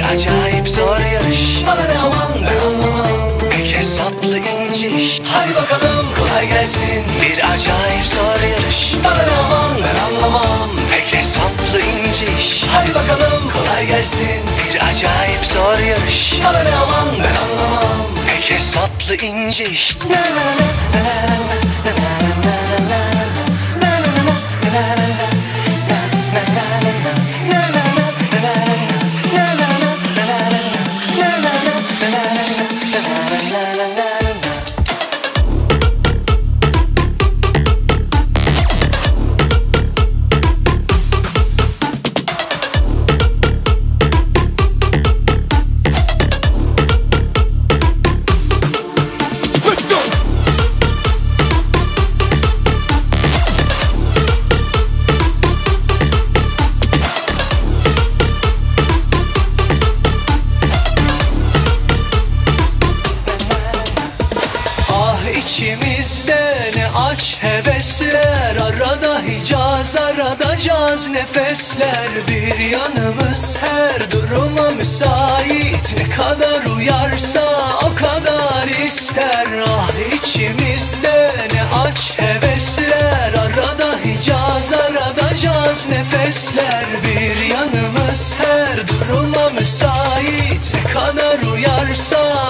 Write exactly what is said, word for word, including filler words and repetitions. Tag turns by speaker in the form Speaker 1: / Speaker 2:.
Speaker 1: acayip zor yarış.
Speaker 2: Bana ne aman ben anlamam.
Speaker 1: Pek hesaplı ince iş.
Speaker 2: Hadi bakalım kolay gelsin.
Speaker 1: Bir acayip zor yarış.
Speaker 2: Bana ne aman ben anlamam.
Speaker 1: Pek hesaplı ince iş.
Speaker 2: Hadi bakalım kolay gelsin.
Speaker 1: Bir acayip zor yarış.
Speaker 2: Bana ne aman ben anlamam.
Speaker 1: Pek hesaplı ince iş.
Speaker 2: İçimizde ne aç hevesler, arada Hicaz arada caz nefesler. Bir yanımız her duruma müsait, ne kadar uyarsa o kadar ister. Ah içimizde ne aç hevesler, arada Hicaz arada caz nefesler. Bir yanımız her duruma müsait, ne kadar uyarsa